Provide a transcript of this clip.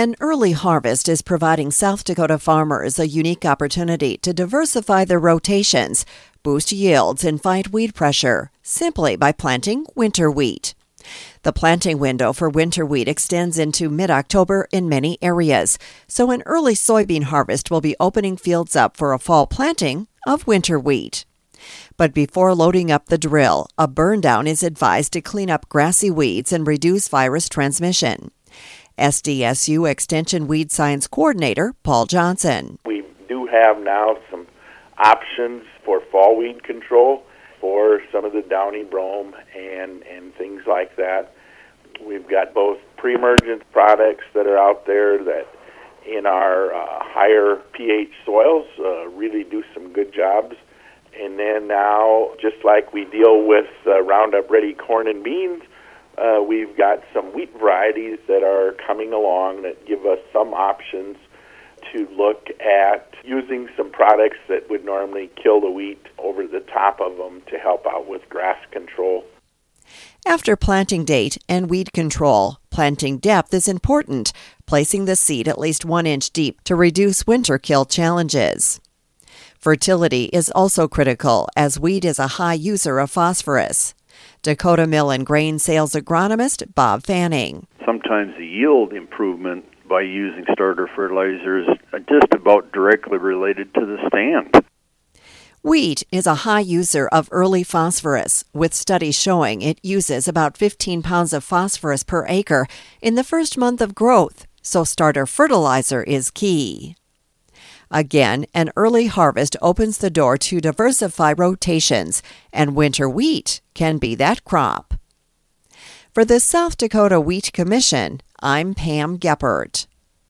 An early harvest is providing South Dakota farmers a unique opportunity to diversify their rotations, boost yields, and fight weed pressure simply by planting winter wheat. The planting window for winter wheat extends into mid-October in many areas, so an early soybean harvest will be opening fields up for a fall planting of winter wheat. But before loading up the drill, a burn down is advised to clean up grassy weeds and reduce virus transmission. SDSU Extension Weed Science Coordinator Paul Johnson. We do have now some options for fall weed control for some of the downy brome and things like that. We've got both pre-emergence products that are out there that in our higher pH soils really do some good jobs. And then now, just like we deal with Roundup Ready corn and beans, we've got some wheat varieties that are coming along that give us some options to look at using some products that would normally kill the wheat over the top of them to help out with grass control. After planting date and weed control, planting depth is important, placing the seed at least 1 inch deep to reduce winter kill challenges. Fertility is also critical as wheat is a high user of phosphorus. Dakota Mill and Grain Sales Agronomist Bob Fanning. Sometimes the yield improvement by using starter fertilizers is just about directly related to the stand. Wheat is a high user of early phosphorus, with studies showing it uses about 15 pounds of phosphorus per acre in the first month of growth, so starter fertilizer is key. Again, an early harvest opens the door to diversify rotations, and winter wheat can be that crop. For the South Dakota Wheat Commission, I'm Pam Geppert.